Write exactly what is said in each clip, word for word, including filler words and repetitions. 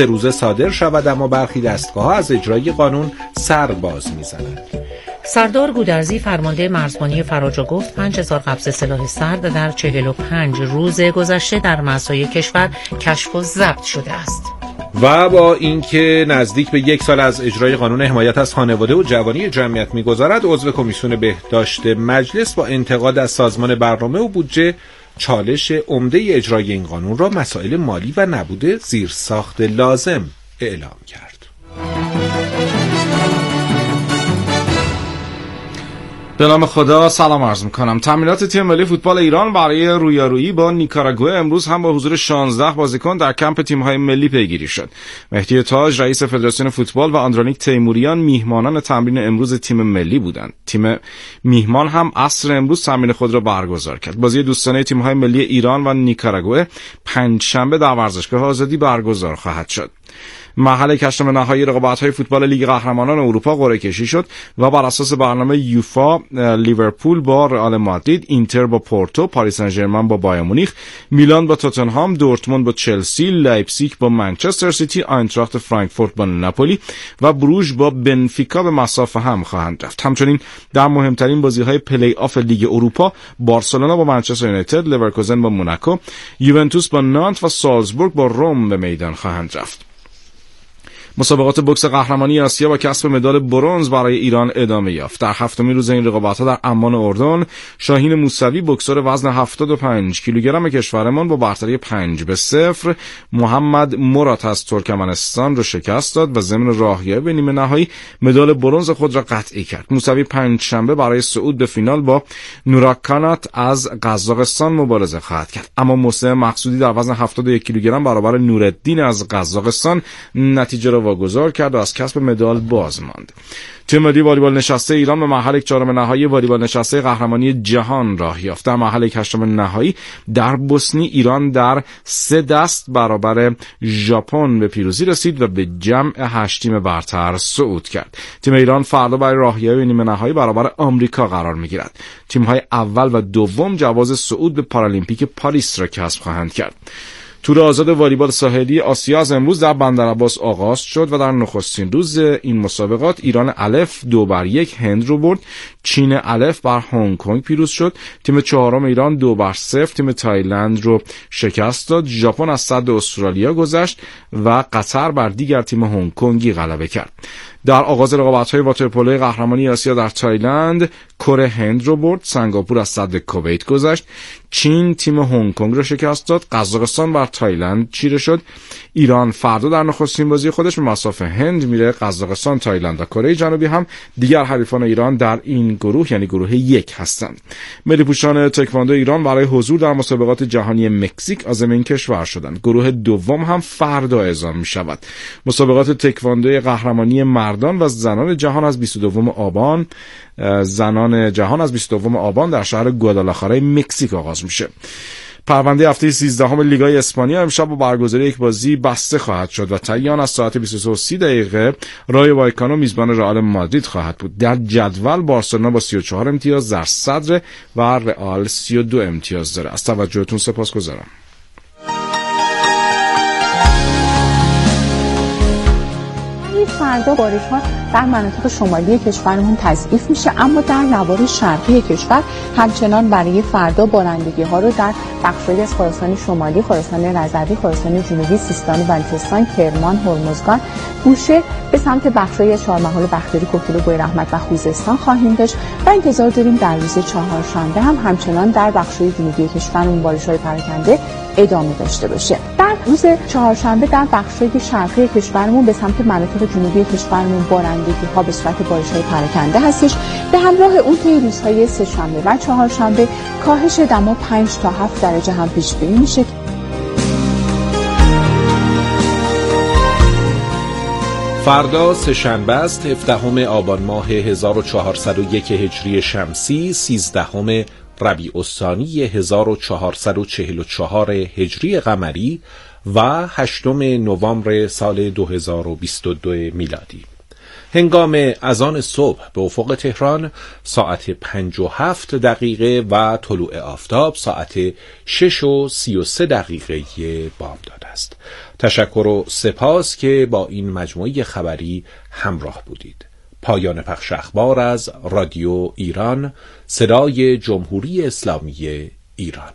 سه روزه صادر شود، اما برخی دستگاه‌ها از اجرای قانون سر باز می‌زنند. سردار گودرزی فرمانده مرزبانی فراجا گفت پنج هزار قبض سلاح سرد در چهل و پنج روز گذشته در مرزهای کشور کشف و ضبط شده است. و با اینکه نزدیک به یک سال از اجرای قانون حمایت از خانواده و جوانی جمعیت می‌گذرد، عضو کمیسیون بهداشت مجلس با انتقاد از سازمان برنامه و بودجه چالش عمده اجرای این قانون را مسائل مالی و نبود زیرساخت لازم اعلام کرد. به نام خدا سلام عرض میکنم. تمرینات تیم ملی فوتبال ایران برای رویارویی با نیکاراگوئه امروز هم با حضور شانزده بازیکن در کمپ تیم‌های ملی پیگیری شد. مهدی تاج رئیس فدراسیون فوتبال و آندرونیک تیموریان میهمانان تمرین امروز تیم ملی بودند. تیم میهمان هم عصر امروز تمرین خود را برگزار کرد. بازی دوستانه تیم‌های ملی ایران و نیکاراگوئه پنجشنبه در ورزشگاه آزادی برگزار خواهد شد. مرحله هشتم نهایی رقابت‌های فوتبال لیگ قهرمانان اروپا قرعه کشی شد و بر اساس برنامه یوفا لیورپول با رئال مادرید، اینتر با پورتو، پاریس سن ژرمن با بایر مونیخ، میلان با توتنهام، دورتموند با چلسی، لایپزیگ با منچستر سیتی، آینتراخت فرانکفورت با ناپولی و بروژ با بنفیکا به مسافه هم خواهند رفت. همچنین در مهمترین بازی‌های پلی آف لیگ اروپا بارسلونا با منچستر یونایتد، لورکوزن با موناکو، یوونتوس با نانت و سالزبورگ با روم به میدان خواهند رفت. مسابقات بوکس قهرمانی آسیا با کسب مدال برنز برای ایران ادامه یافت. در هفتمین روز این رقابت‌ها در عمان اردن، شاهین موسوی بوکسور وزن هفتاد و پنج کیلوگرم کشورمان با برتری پنج به صفر محمد مراد از ترکمنستان را شکست داد و ضمن راهیابی به نیمه نهایی مدال برنز خود را قطعی کرد. موسوی پنج شنبه برای صعود به فینال با نوراکانات از قزاقستان مبارزه خواهد کرد. اما محسن مقصودی در وزن هفتاد و یک کیلوگرم برابر نورالدین از قزاقستان نتیجه را واگذار کرد و از کسب مدال باز ماند. تیم ملی والیبال نشسته ایران به مرحله چهارم نهایی والیبال نشسته قهرمانی جهان راه یافت. در مرحله هشتم نهایی در بوسنی ایران در سه دست برابر ژاپن به پیروزی رسید و به جمع هشت تیم برتر صعود کرد. تیم ایران فردا برای راهیابی نیمه نهایی برابر آمریکا قرار می‌گیرد. تیم‌های اول و دوم جواز صعود به پارالیمپیک پاریس را کسب خواهند کرد. تور آزاد والیبال ساحلی آسیا از امروز در بندرعباس آغاز شد و در نخستین روز این مسابقات ایران الف دو بر یک هند رو برد. چین الف بر هنگ کنگ پیروز شد. تیم چهارم ایران دو بر صفر تیم تایلند رو شکست داد. ژاپن از صد استرالیا گذشت و قطر بر دیگر تیم هنگ کنگی غلبه کرد. در آغاز رقابت‌های واترپولو قهرمانی آسیا در تایلند، کره هند رو برد. سنگاپور از صد کویت گذشت. چین تیم هنگ کنگ رو شکست داد. قزاقستان بر تایلند چیره شد. ایران فردا در نخستین بازی خودش به مصاف هند میره. قزاقستان، تایلند و کره جنوبی هم دیگر حریفان ایران در این گروه یعنی گروه یک هستند. ملی پوشان تکواندو ایران برای حضور در مسابقات جهانی مکزیک عازم این کشور شدند. گروه دوم هم فردا اعلام می شود. مسابقات تکواندو قهرمانی مردان و زنان جهان از بیست و دوم آبان زنان جهان از بیست و دوم آبان در شهر گوادالاخارا مکزیک آغاز میشه. پرونده هفته سیزدهم لیگای اسپانیا امشب با برگزاری یک بازی بسته خواهد شد و تعیین از ساعت بیست و سه و سی دقیقه رای وایکانو میزبان رئال مادرید خواهد بود. در جدول بارسلونا با سی و چهار امتیاز در صدر و رئال سی و دو امتیاز داره. از توجهتون سپاسگزارم. فردا بارش‌ها در مناطق شمالی کشورمون تضعیف میشه، اما در نوار شرقی کشور همچنان برای فردا بارندگی‌ها رو در بخش‌هایی از خراسان شمالی، خراسان رضوی، خراسان جنوبی، سیستان و بلوچستان، کرمان، هرمزگان، بوشهر به سمت بخش‌های چهارمحال، بختیاری، کوکیل و بویراحمد و خوزستان خواهیم داشت و انتظار داریم در روز چهارشنبه هم همچنان در بخش‌های جنوبی کشورمون بارش‌های پراکنده ادامه داشته باشه. در روز چهارشنبه در بخش‌های شرقی کشورمون به سمت مناطق جنوبی کشورمون بارندگی‌ها به صورت بارش‌های پراکنده هستش. به همراه اون طی روزهای سه‌شنبه و چهارشنبه کاهش دما پنج تا هفت درجه هم پیش بینی میشه. فردا سه‌شنبه است، هفدهم آبان ماه هزار و چهارصد و یک هجری شمسی، سیزدهم ربیع الثانی هزار و چهارصد و چهل و چهار هجری قمری و هشتم نوامبر سال دو هزار و بیست و دو میلادی. هنگام اذان صبح به افق تهران ساعت پنج و هفت دقیقه و طلوع آفتاب ساعت شش و سی و سه دقیقه بامداد است. تشکر و سپاس که با این مجموعه خبری همراه بودید. پایان پخش اخبار از رادیو ایران، صدای جمهوری اسلامی ایران.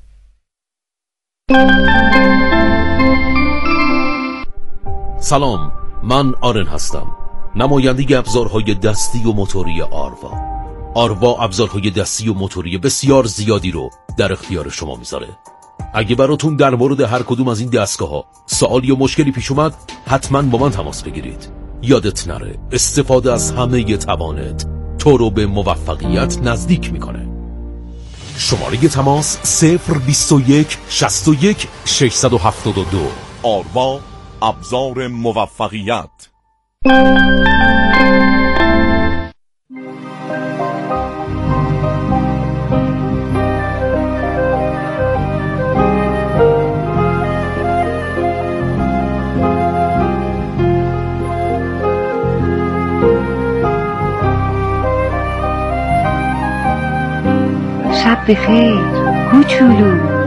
سلام، من آرن هستم، نماینده ابزارهای دستی و موتوری آروا. آروا ابزارهای دستی و موتوری بسیار زیادی رو در اختیار شما میذاره. اگه براتون در مورد هر کدوم از این دستگاه ها سوالی یا مشکلی پیش اومد، حتما با من تماس بگیرید. یادت نره استفاده از همه توانت تو رو به موفقیت نزدیک میکنه. شماره تماس صفر بیست و یک شصت و یک ششصد و هفتاد و دو. آروا، ابزار موفقیت. شب بخیر کوچولو.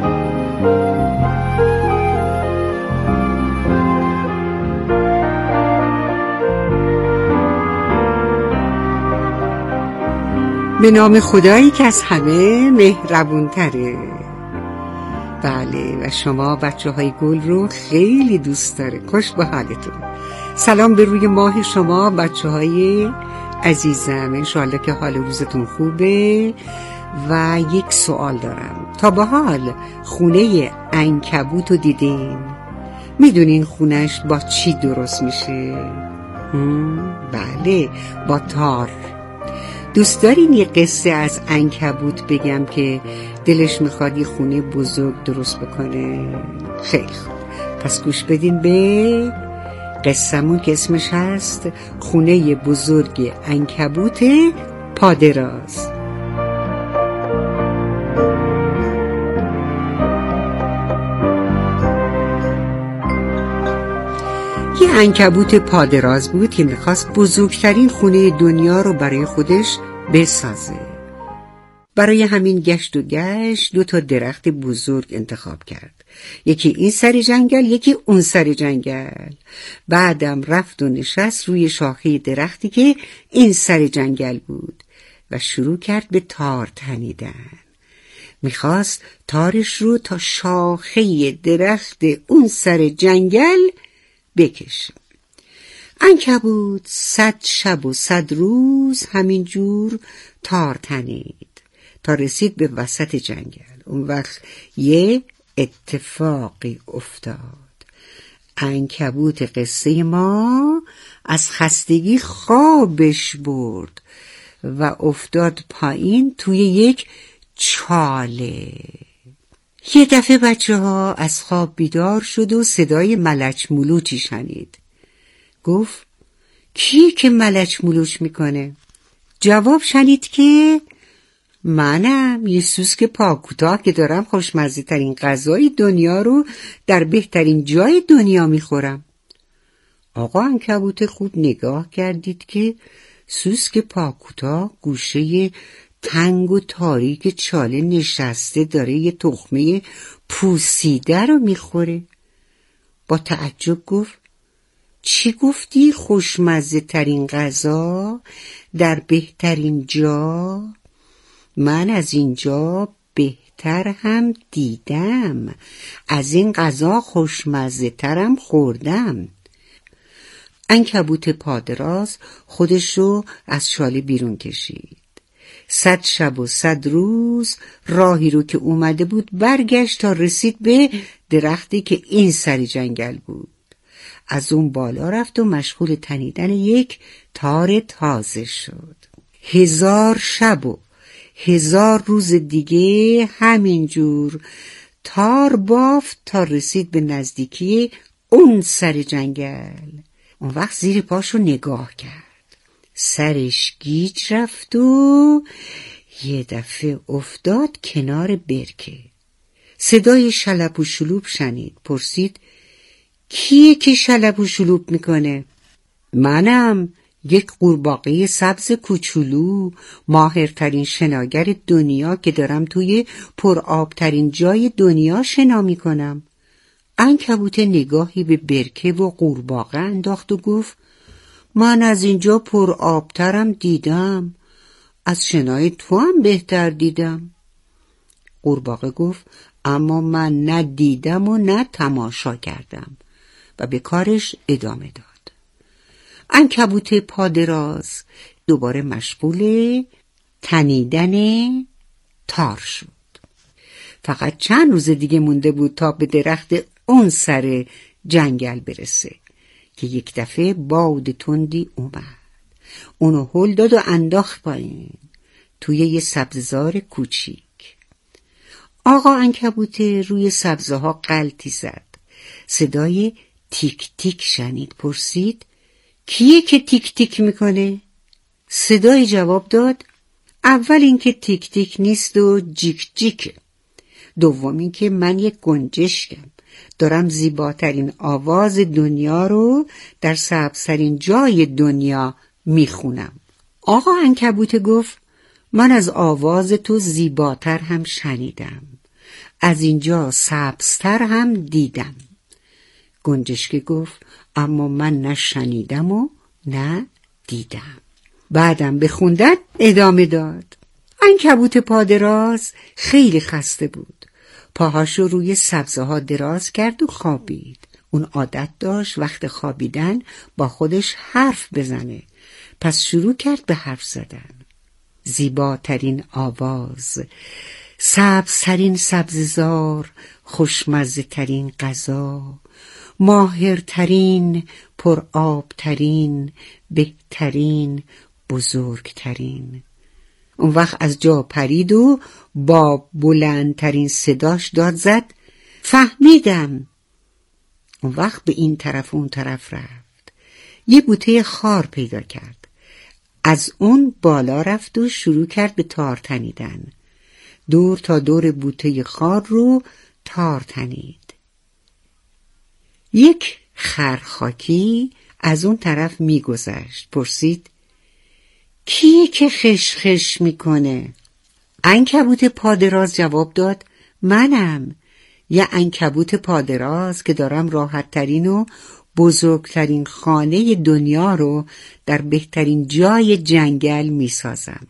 به نام خدایی که از همه مهربون‌تره. بله، و شما بچه های گل رو خیلی دوست داره. خوش به حالتون. سلام به روی ماه شما بچه های عزیزم. انشالله که حال روزتون خوبه. و یک سوال دارم، تا به حال خونه عنکبوت رو دیدین؟ میدونین خونش با چی درست میشه؟ بله، با تار. دوست دارین یه قصه از عنکبوت بگم که دلش میخواد یه خونه بزرگ درست بکنه؟ خیلی خوب، پس گوش بدین به قصه‌مون که اسمش هست خونه بزرگ عنکبوت پادراز. یه عنکبوت پادراز بود که میخواست بزرگترین خونه دنیا رو برای خودش بسازه. برای همین گشت و گشت دو تا درخت بزرگ انتخاب کرد، یکی این سر جنگل یکی اون سر جنگل. بعدم رفت و نشست روی شاخه درختی که این سر جنگل بود و شروع کرد به تار تنیدن. میخواست تارش رو تا شاخه درخت اون سر جنگل بکشه. عنکبوت صد شب و صد روز همین جور تار تنید تا رسید به وسط جنگل. اون وقت یه اتفاقی افتاد. عنکبوت قصه ما از خستگی خوابش برد و افتاد پایین توی یک چاله. یه دفعه بچه ها از خواب بیدار شد و صدای ملچ ملوچی شنید. گفت کی که ملچ ملوچ میکنه؟ جواب شنید که منم، یه سوسک پاکوتاه که دارم خوشمزه ترین غذای دنیا رو در بهترین جای دنیا میخورم. آقا عنکبوت خوب نگاه کردید که سوسک پاکوتاه گوشه تنگ و تاریک چاله نشسته داره یه تخمه پوسیده رو میخوره. با تعجب گفت چی گفتی؟ خوشمزه ترین غذا در بهترین جا؟ من از اینجا بهتر هم دیدم، از این غذا خوشمزه ترم خوردم. عنکبوت پادراز خودش رو از شاله بیرون کشید. صد شب و صد روز راهی رو که اومده بود برگشت تا رسید به درختی که این سر جنگل بود. از اون بالا رفت و مشغول تنیدن یک تار تازه شد. هزار شب و هزار روز دیگه همینجور تار بافت تا رسید به نزدیکی اون سر جنگل. اون وقت زیر پاشو نگاه کرد، سرش گیج رفت و یه دفعه افتاد کنار برکه. صدای شلپ و شلوپ شنید. پرسید کیه که شلپ و شلوپ میکنه؟ منم، یک قورباغه سبز کوچولو، ماهرترین شناگر دنیا که دارم توی پرآبترین جای دنیا شنا میکنم. عنکبوت نگاهی به برکه و قورباغه انداخت و گفت من از اینجا پرآبترم دیدم، از شنای تو هم بهتر دیدم. قورباغه گفت اما من نه دیدم و نه تماشا کردم و به کارش ادامه داد. عنکبوت پادراز دوباره مشغول تنیدن تار شد. فقط چند روز دیگه مونده بود تا به درخت اون سر جنگل برسه که یک دفعه باد تندی اومد. اونو هل داد و انداخت پایین توی یه سبززار کوچیک. آقا عنکبوت روی سبزه ها غلطی زد. صدای تیک تیک شنید. پرسید کیه که تیک تیک میکنه؟ صدای جواب داد اول اینکه تیک تیک نیست و جیک جیکه. دوم اینکه من یک گنجشکم، دارم زیباترین آواز دنیا رو در سبزترین جای دنیا میخونم. آقا عنکبوت گفت من از آواز تو زیباتر هم شنیدم، از اینجا سبزتر هم دیدم. گنجشک گفت اما من نه شنیدم و نه دیدم. بعدم به خوندن ادامه داد. عنکبوت پادراز خیلی خسته بود. پاهاشو روی سبزه ها دراز کرد و خوابید. اون عادت داشت وقت خوابیدن با خودش حرف بزنه. پس شروع کرد به حرف زدن. زیباترین آواز، سبزترین سبززار، خوشمزه ترین غذا، ماهرترین، پرآبترین، بهترین، بزرگترین. اون وقت از جا پرید و با بلندترین صداش داد زد فهمیدم. اون وقت به این طرف اون طرف رفت. یه بوته خار پیدا کرد. از اون بالا رفت و شروع کرد به تار تنیدن. دور تا دور بوته خار رو تار تنید. یک خرخاکی از اون طرف میگذشت. پرسید کیه که خش خش میکنه؟ عنکبوت پادراز جواب داد منم، یه عنکبوت پادراز که دارم راحت ترین و بزرگترین خانه دنیا رو در بهترین جای جنگل میسازم.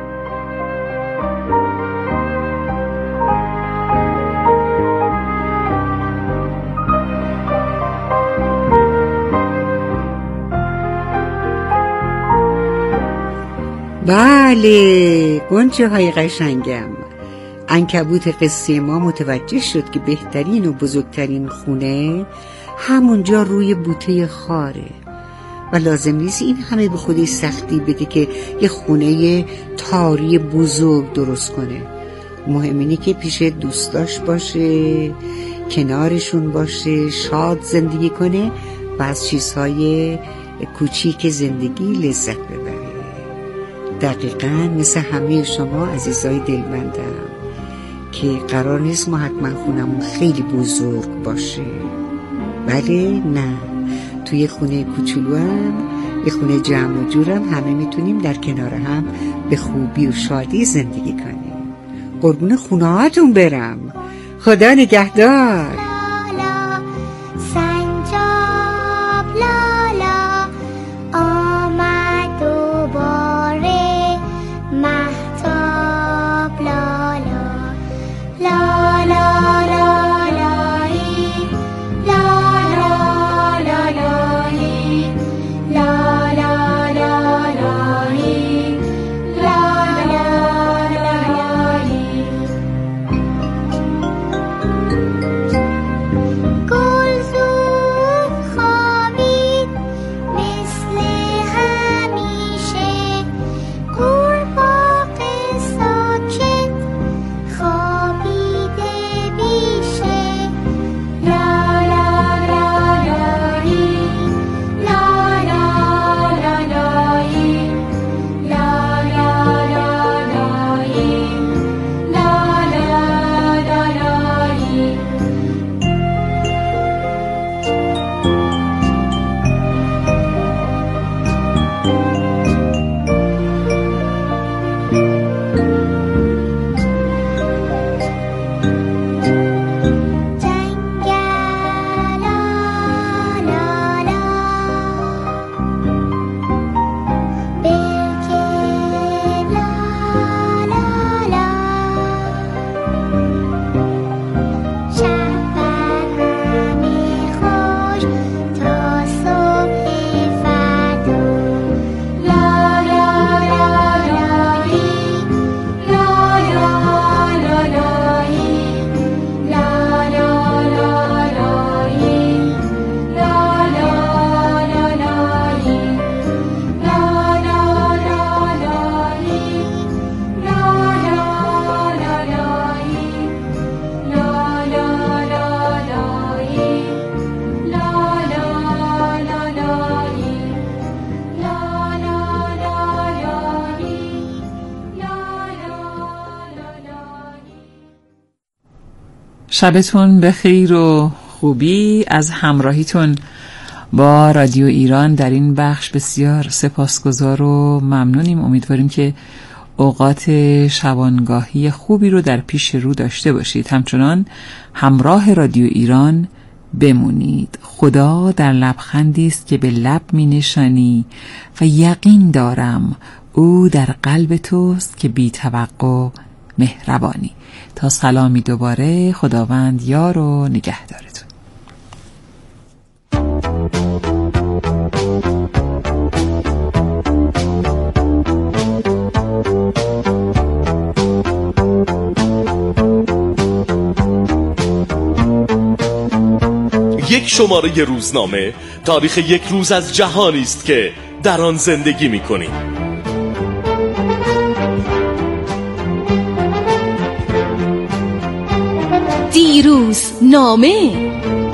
بله گنچه های قشنگم، عنکبوت قصه ما متوجه شد که بهترین و بزرگترین خونه همونجا روی بوته خاره و لازم نیست این همه به خودی سختی بده که یه خونه تاری بزرگ درست کنه. مهم اینه که پیش دوستاش باشه، کنارشون باشه، شاد زندگی کنه و از چیزهای کوچیک زندگی لذت ببره. دقیقاً مثل همه شما عزیزای دلبندم که قرار نیست ما حتما خونمون خیلی بزرگ باشه. بله نه، توی خونه کوچولو هم یه خونه جمع و جورم همه میتونیم در کنار هم به خوبی و شادی زندگی کنیم. قربون خونه هاتون برم. خدا نگهدار. شبتون بخیر و خوبی. از همراهیتون با رادیو ایران در این بخش بسیار سپاسگزار و ممنونیم. امیدواریم که اوقات شبانگاهی خوبی رو در پیش رو داشته باشید. همچنان همراه رادیو ایران بمونید. خدا در لبخندی است که به لب می نشانی و یقین دارم او در قلب توست که بی توقع مهربانی. تا سلامی دوباره، خداوند یار و نگهدارتون. یک شماره روزنامه تاریخ یک روز از جهانی است که در آن زندگی می‌کنیم. دیروز نامه.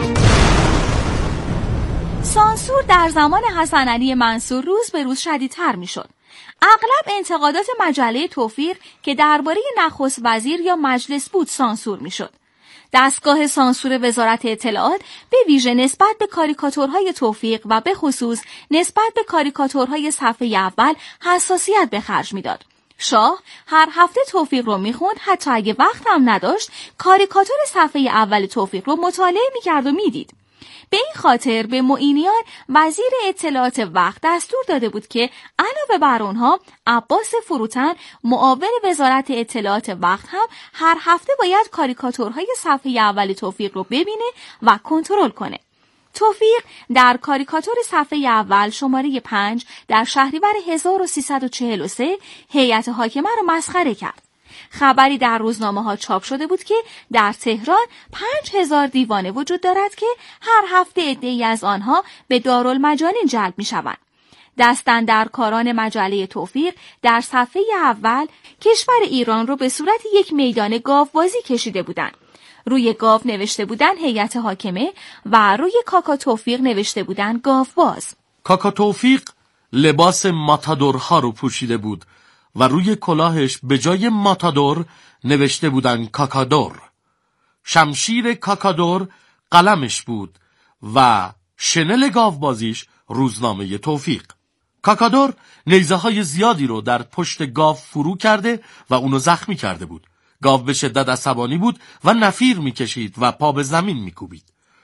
سانسور در زمان حسن علی منصور روز به روز شدیدتر می‌شد. اغلب انتقادات مجله توفیق که درباره نخست وزیر یا مجلس بود سانسور می‌شد. دستگاه سانسور وزارت اطلاعات به ویژه نسبت به کاریکاتورهای توفیق و به خصوص نسبت به کاریکاتورهای صفحه اول حساسیت به خرج میداد. شاه هر هفته توفیق رو میخوند، حتی اگه وقت هم نداشت کاریکاتور صفحه اول توفیق رو مطالعه میکرد و میدید. به این خاطر به معینیان وزیر اطلاعات وقت دستور داده بود که علاوه بر اونها عباس فروتن معاون وزارت اطلاعات وقت هم هر هفته باید کاریکاتورهای صفحه اول توفیق رو ببینه و کنترل کنه. توفیق در کاریکاتور صفحه اول شماره پنج در شهریور هزار و سیصد و چهل و سه هیئت حاکمه رو مسخره کرد. خبری در روزنامه ها چاپ شده بود که در تهران پنج هزار دیوانه وجود دارد که هر هفته عده‌ای از آنها به دارالمجانین جلب می شوند. دستاندرکاران مجله توفیق در صفحه اول کشور ایران رو به صورت یک میدان گاوبازی کشیده بودند. روی گاو نوشته بودن هیئت حاکمه و روی کاکا توفیق نوشته بودن گاوباز. کاکا توفیق لباس ماتادورها رو پوشیده بود و روی کلاهش به جای ماتادور نوشته بودن کاکادور. شمشیر کاکادور قلمش بود و شنل گاوبازیش روزنامه توفیق. کاکادور نیزه های زیادی رو در پشت گاو فرو کرده و اونو زخمی کرده بود. گاو به شدت عصبانی بود و نفیر میکشید و پا به زمین میکوبید.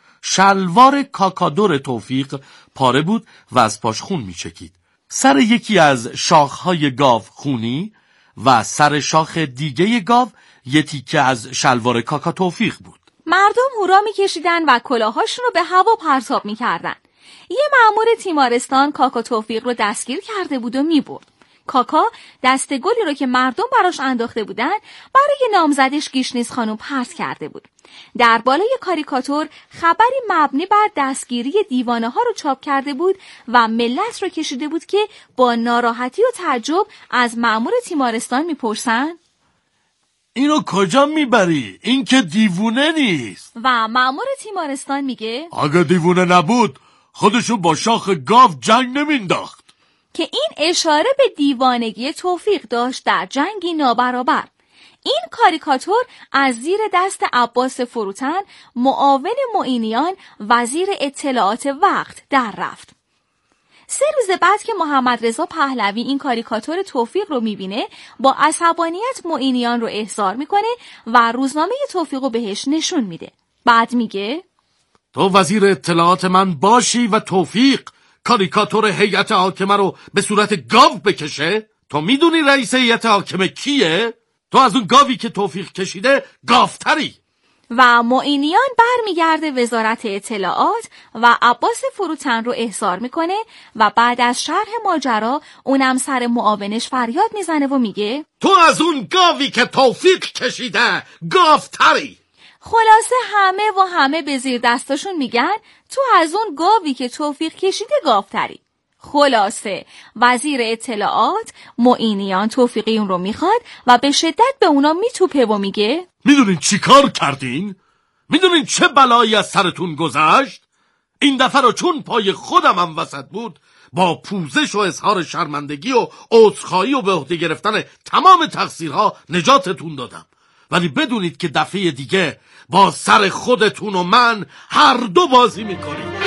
شلوار کاکادور توفیق پاره بود و از پاش خون میچکید. سر یکی از شاخهای گاو خونی و سر شاخ دیگه گاو یه تیکه از شلوار کاکا توفیق بود. مردم هورا میکشیدن و کلاهاشون رو به هوا پرتاب میکردن. یه مأمور تیمارستان کاکا توفیق رو دستگیر کرده بود و میبرد. کاکا دست گلی رو که مردم براش انداخته بودن برای نامزدش گیشنیز خانم پرت کرده بود. در بالای کاریکاتور خبری مبنی بر دستگیری دیوانه ها رو چاپ کرده بود و ملت رو کشیده بود که با ناراحتی و تعجب از مأمور تیمارستان میپرسن اینو کجا میبری؟ این که دیوونه نیست. و مأمور تیمارستان میگه اگه دیوونه نبود خودشو با شاخ گاو جنگ نمینداخت. که این اشاره به دیوانگی توفیق داشت در جنگی نابرابر. این کاریکاتور از زیر دست عباس فروتن معاون معینیان وزیر اطلاعات وقت در رفت. سه روز بعد که محمد رضا پهلوی این کاریکاتور توفیق رو میبینه با عصبانیت معینیان رو احضار میکنه و روزنامه توفیق رو بهش نشون میده. بعد میگه تو وزیر اطلاعات من باشی و توفیق کاریکاتور هیئت حاکمه رو به صورت گاو بکشه؟ تو میدونی رئیس هیئت حاکمه کیه؟ تو از اون گاوی که توفیق کشیده گاوتری. و معینیان برمیگرده وزارت اطلاعات و عباس فروتن رو احضار میکنه و بعد از شرح ماجرا اونم سر معاونش فریاد میزنه و میگه تو از اون گاوی که توفیق کشیده گاوتری. خلاصه همه و همه به زیر دستاشون میگن تو از اون گاوی که توفیق کشیده گاوتری. خلاصه وزیر اطلاعات معینیان توفیقی اون رو میخواد و به شدت به اونا میتوپه و میگه میدونین چی کار کردین؟ میدونین چه بلایی از سرتون گذشت؟ این دفعه رو چون پای خودم هم وسط بود با پوزش و اظهار شرمندگی و عذرخواهی و به عهده گرفتن تمام تقصیرها نجاتتون دادم. ولی بدونید که دفعه دیگه با سر خودتون و من هر دو بازی میکنیم.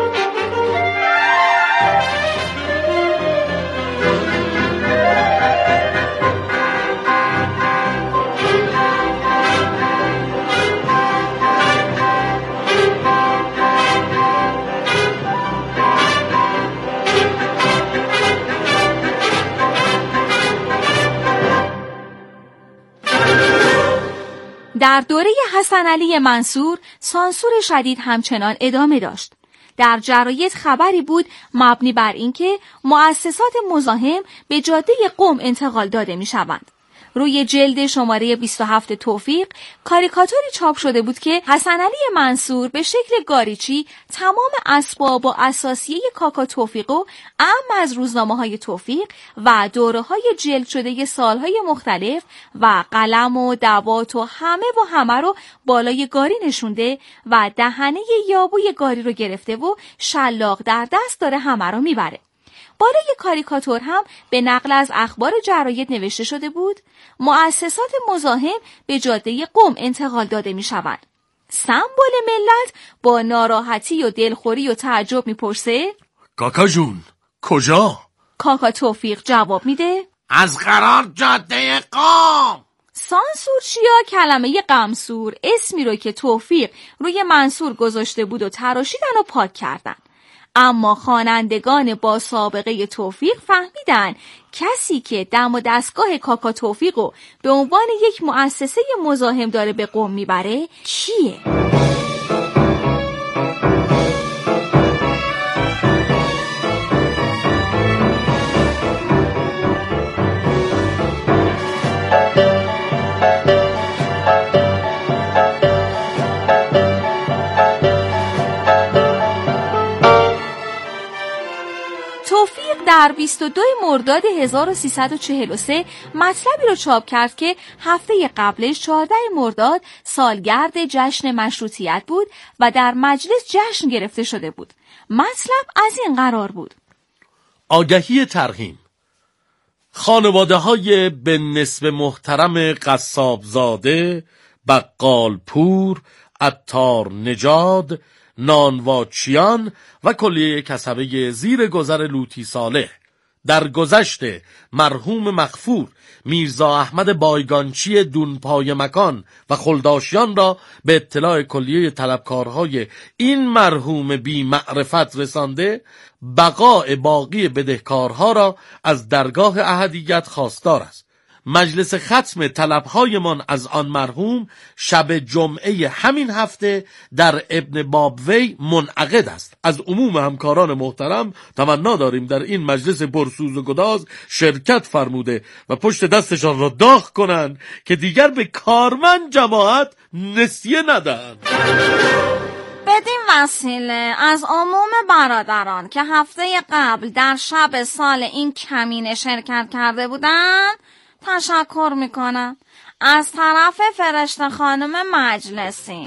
در دوره حسن علی منصور سانسور شدید همچنان ادامه داشت. در جراید خبری بود مبنی بر اینکه مؤسسات مزاحم به جاده قم انتقال داده می شوند. روی جلد شماره بیست و هفت توفیق کاریکاتوری چاپ شده بود که حسن علی منصور به شکل گاریچی تمام اسباب و اساسیه کاکا توفیق و اهم از روزنامه‌های توفیق و دوره‌های جلد شده سالهای مختلف و قلم و دوات و همه و همه رو بالای گاری نشونده و دهنه یابوی گاری رو گرفته و شلاق در دست داره همه رو میبره. بالای کاریکاتور هم به نقل از اخبار جراید نوشته شده بود مؤسسات مزاحم به جاده قم انتقال داده می شوند. سمبل ملت با ناراحتی و دلخوری و تعجب می پرسه کاکا جون کجا؟ کاکا توفیق جواب میده از قرار جاده قم. سانسورچیا کلمه قمصور اسمی رو که توفیق روی منصور گذاشته بود و تراشیدن و پاک کردن. اما خوانندگان با سابقه توفیق فهمیدن کسی که دم و دستگاه کاکا توفیقو به عنوان یک مؤسسه مزاحم داره به قم میبره کیه؟ در بیست و دوم مرداد هزار و سیصد و چهل و سه مطلبی رو چاپ کرد که هفته قبلش چهاردهم مرداد سالگرد جشن مشروطیت بود و در مجلس جشن گرفته شده بود. مطلب از این قرار بود: آگهی ترحیم. خانواده های به نسب محترم قصابزاده، بقال پور، عطار نجاد، نانواچیان و کلیه کسبه زیر گذر لوتی صالح در گذشت مرحوم مغفور میرزا احمد بایگانچی دونپای مکان و خلداشیان را به اطلاع کلیه طلبکارهای این مرحوم بی معرفت رسانده، بقاء باقی بدهکارها را از درگاه احدیت خواستار است. مجلس ختم طلبهایمان از آن مرحوم شب جمعه همین هفته در ابن بابوی منعقد است. از عموم همکاران محترم تمنا داریم در این مجلس پرسوز و گداز شرکت فرموده و پشت دستشان را داغ کنند که دیگر به کارمند جماعت نسیه ندهند. بدین وسیله از عموم برادران که هفته قبل در شب سال این کمینه شرکت کرده بودند تشکر میکنم. از طرف فرشته خانم مجلسی.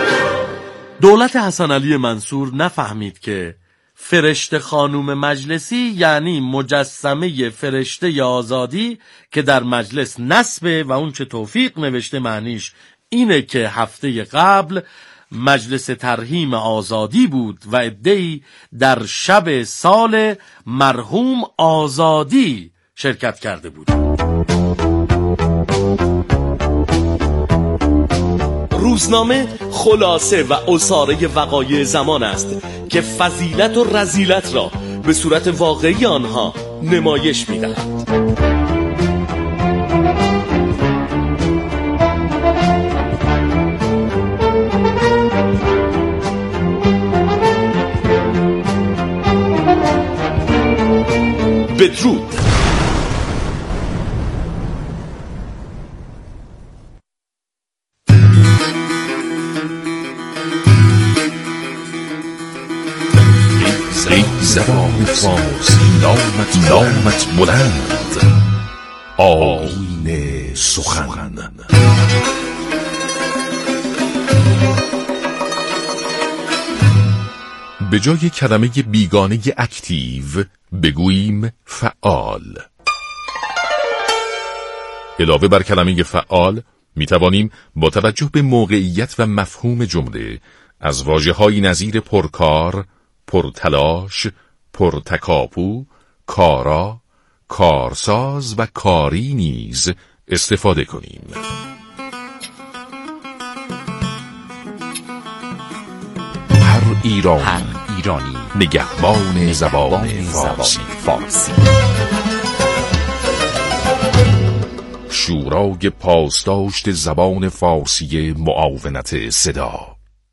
دولت حسن علی منصور نفهمید که فرشته خانم مجلسی یعنی مجسمه فرشته آزادی که در مجلس نصبه و اون چه توفیق نوشته معنیش اینه که هفته قبل مجلس ترحیم آزادی بود و عده‌ای در شب سال مرحوم آزادی شرکت کرده بود. روزنامه خلاصه و عصاره وقایع زمان است که فضیلت و رذیلت را به صورت واقعی آنها نمایش می‌دهد. بدرود. زبان فارسی نامت نامت بلند، آیین سخن. به جای کلمه بیگانه اکتیو بگوییم فعال. علاوه بر کلمه فعال می توانیم با توجه به موقعیت و مفهوم جمله از واژه‌هایی نظیر پرکار، پرتلاش، پرتکاپو، کارا، کارساز و کاری نیز استفاده کنیم. هر ایرانی, هر ایرانی نگهبان, نگهبان زبان, زبان فارسی. فارسی شورای پاسداشت زبان فارسی معاونت صدا.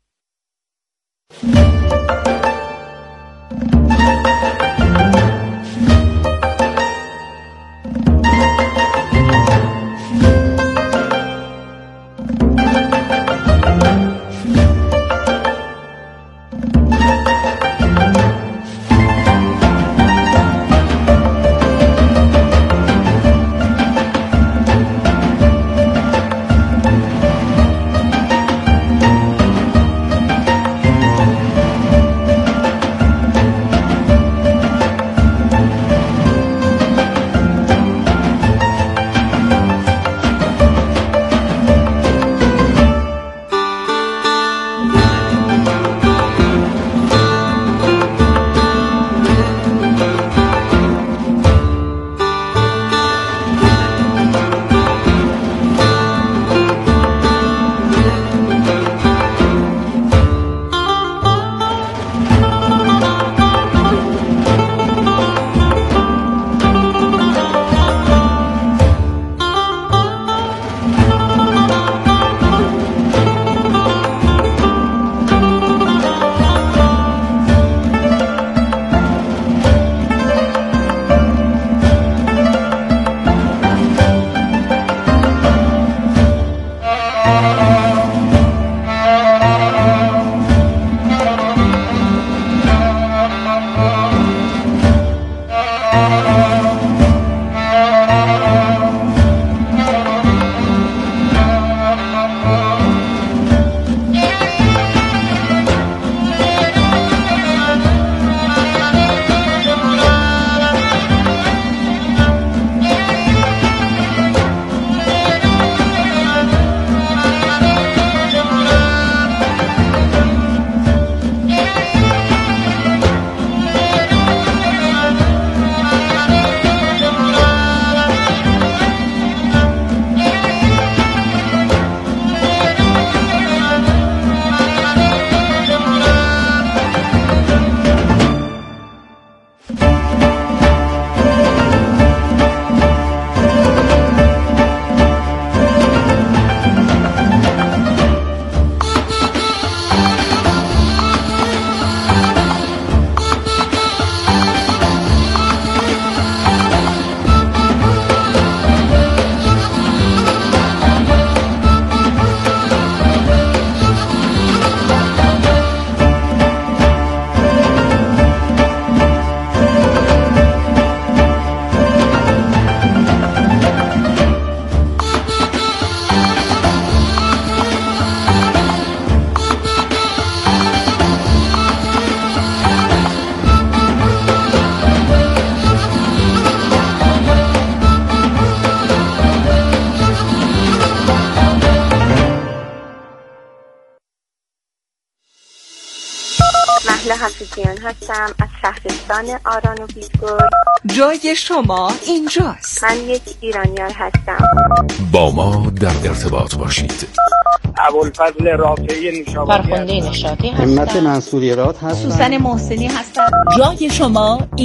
حفیظیان هستم از شهرستان آران و بیدگل. جای شما اینجاست. من یک ایرانیار هستم. با ما در ارتباط باشید. ابوالفضل رافعی نشابوری، فرخنده نشاطی هستم. همت منصوری راد هستم. سوسن محسنی هستم. جای شما